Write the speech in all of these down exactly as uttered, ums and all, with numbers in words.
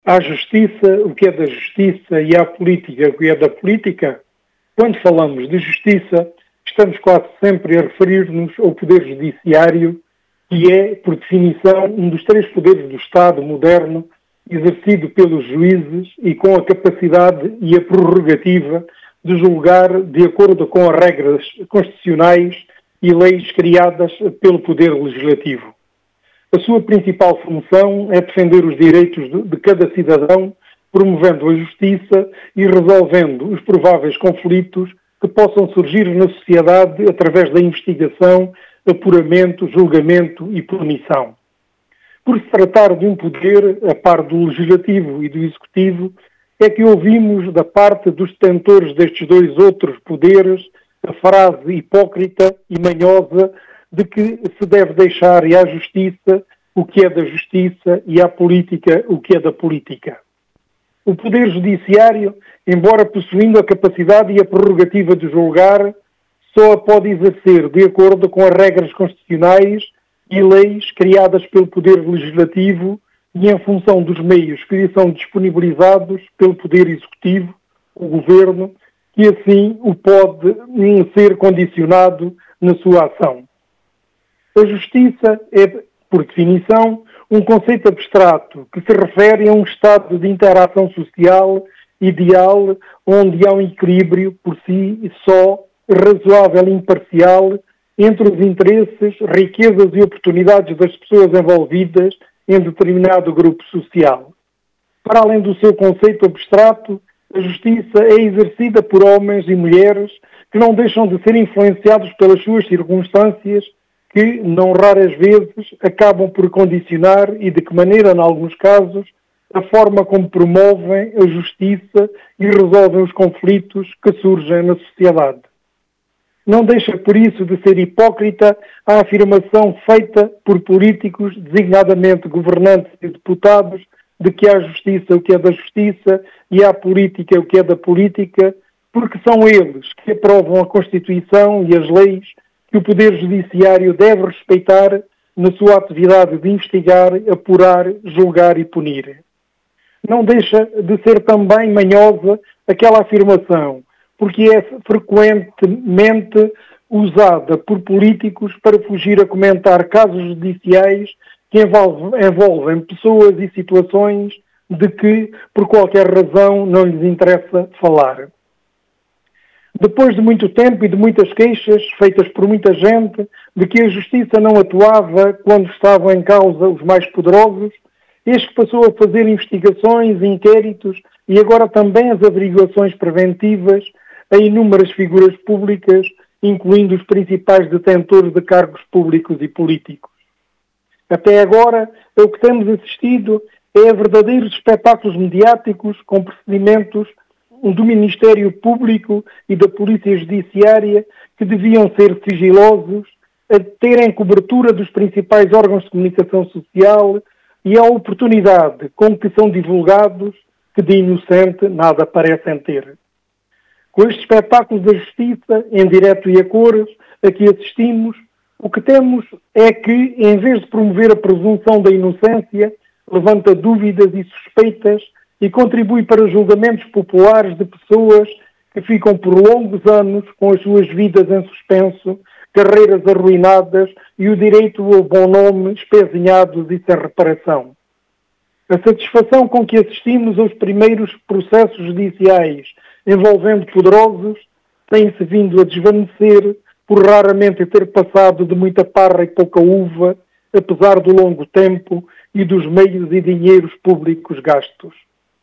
À justiça, o que é da justiça, e à política, o que é da política? Quando falamos de justiça, estamos quase sempre a referir-nos ao Poder Judiciário, que é, por definição, um dos três poderes do Estado moderno, exercido pelos juízes e com a capacidade e a prerrogativa de julgar de acordo com as regras constitucionais e leis criadas pelo Poder Legislativo. A sua principal função é defender os direitos de cada cidadão, promovendo a justiça e resolvendo os prováveis conflitos que possam surgir na sociedade através da investigação, apuramento, julgamento e punição. Por se tratar de um poder, a par do Legislativo e do Executivo, é que ouvimos da parte dos detentores destes dois outros poderes a frase hipócrita e manhosa de que se deve deixar à justiça o que é da justiça e à política o que é da política. O Poder Judiciário, embora possuindo a capacidade e a prerrogativa de julgar, só a pode exercer de acordo com as regras constitucionais e leis criadas pelo Poder Legislativo e em função dos meios que lhe são disponibilizados pelo Poder Executivo, o Governo, que assim o pode ser condicionado na sua ação. A justiça é, por definição, um conceito abstrato que se refere a um estado de interação social ideal onde há um equilíbrio por si só, razoável e imparcial entre os interesses, riquezas e oportunidades das pessoas envolvidas em determinado grupo social. Para além do seu conceito abstrato, a justiça é exercida por homens e mulheres que não deixam de ser influenciados pelas suas circunstâncias que, não raras vezes, acabam por condicionar e, de que maneira, em alguns casos, a forma como promovem a justiça e resolvem os conflitos que surgem na sociedade. Não deixa, por isso, de ser hipócrita a afirmação feita por políticos, designadamente governantes e deputados, de que há justiça o que é da justiça e há política o que é da política, porque são eles que aprovam a Constituição e as leis que o Poder Judiciário deve respeitar na sua atividade de investigar, apurar, julgar e punir. Não deixa de ser também manhosa aquela afirmação, porque é frequentemente usada por políticos para fugir a comentar casos judiciais que envolvem, envolvem pessoas e situações de que, por qualquer razão, não lhes interessa falar. Depois de muito tempo e de muitas queixas feitas por muita gente de que a justiça não atuava quando estavam em causa os mais poderosos, eis que passou a fazer investigações, inquéritos e agora também as averiguações preventivas a inúmeras figuras públicas, incluindo os principais detentores de cargos públicos e políticos. Até agora, o que temos assistido é a verdadeiros espetáculos mediáticos com procedimentos do Ministério Público e da Polícia Judiciária que deviam ser sigilosos, a terem cobertura dos principais órgãos de comunicação social e a oportunidade com que são divulgados que de inocente nada parecem ter. Com este espetáculo da justiça, em direto e a cores, a que assistimos, o que temos é que, em vez de promover a presunção da inocência, levanta dúvidas e suspeitas e contribui para julgamentos populares de pessoas que ficam por longos anos com as suas vidas em suspenso, carreiras arruinadas e o direito ao bom nome espezinhados e sem reparação. A satisfação com que assistimos aos primeiros processos judiciais envolvendo poderosos tem-se vindo a desvanecer por raramente ter passado de muita parra e pouca uva, apesar do longo tempo e dos meios e dinheiros públicos gastos.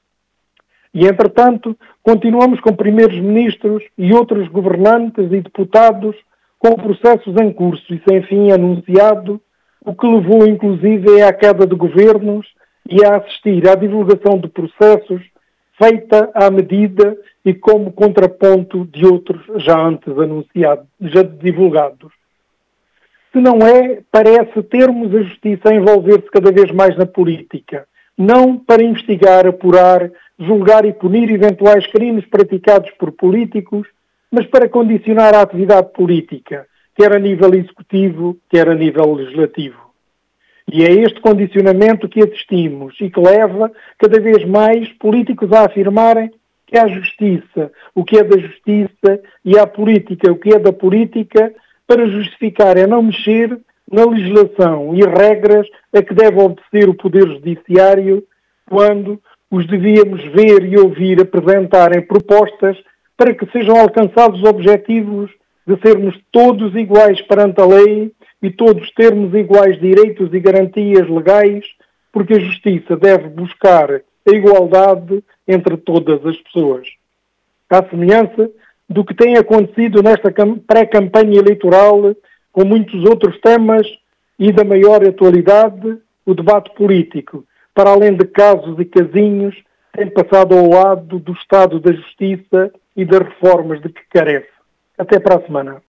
E, entretanto, continuamos com primeiros ministros e outros governantes e deputados com processos em curso e sem fim anunciado, o que levou, inclusive, à queda de governos e a assistir à divulgação de processos feita à medida e como contraponto de outros já antes anunciados, já divulgados. Se não é, parece termos a justiça a envolver-se cada vez mais na política, não para investigar, apurar, julgar e punir eventuais crimes praticados por políticos, mas para condicionar a atividade política, quer a nível executivo, quer a nível legislativo. E é este condicionamento que assistimos e que leva cada vez mais políticos a afirmarem que há justiça, o que é da justiça, e há política, o que é da política, para justificar é não mexer na legislação e regras a que deve obedecer o Poder Judiciário quando os devíamos ver e ouvir apresentarem propostas para que sejam alcançados os objetivos de sermos todos iguais perante a lei e todos termos iguais direitos e garantias legais, porque a justiça deve buscar a igualdade entre todas as pessoas. À semelhança do que tem acontecido nesta pré-campanha eleitoral, com muitos outros temas e da maior atualidade, o debate político, para além de casos e casinhos, tem passado ao lado do Estado da Justiça e das reformas de que carece. Até para a semana.